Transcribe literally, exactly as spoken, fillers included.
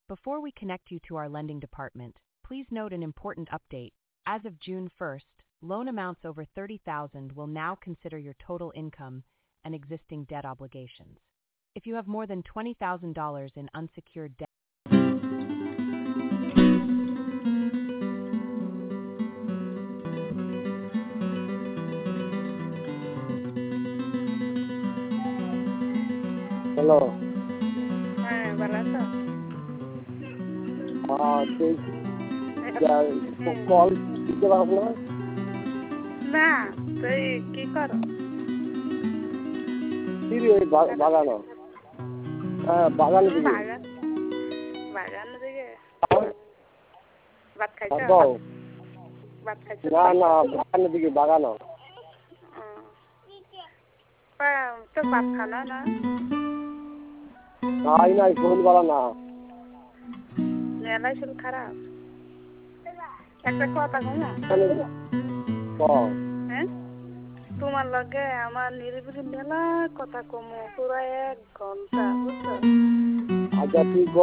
Before we connect you to our lending department, please note an important update. As of June first, loan amounts over thirty thousand dollars will now consider your total income and existing debt obligations. If you have more than twenty thousand dollars in unsecured debt, hello. হ্যাঁ, ভালো আছো? হ্যাঁ, সেই হুম। Call দিতে পারবো না। না, তুই কি করো? কি রে, বা- বাগানো হ্যাঁ বাগানের দিকে। বাগান বাগানের দিকে ভাত খাইছ? বল। ভাত খাইছ? না না বাগানের দিকে বাগানো। তো ভাত খানা না? নাই নাই শরীর ভালো না। মেলাই শরীর খারাপ। একটা কথা কমো? কম। হ্যাঁ, তোমার লগে আমার নিরিবিলি মেলা কথা কমো পুরো এক ঘন্টা, বুঝছো? আচ্ছা তুই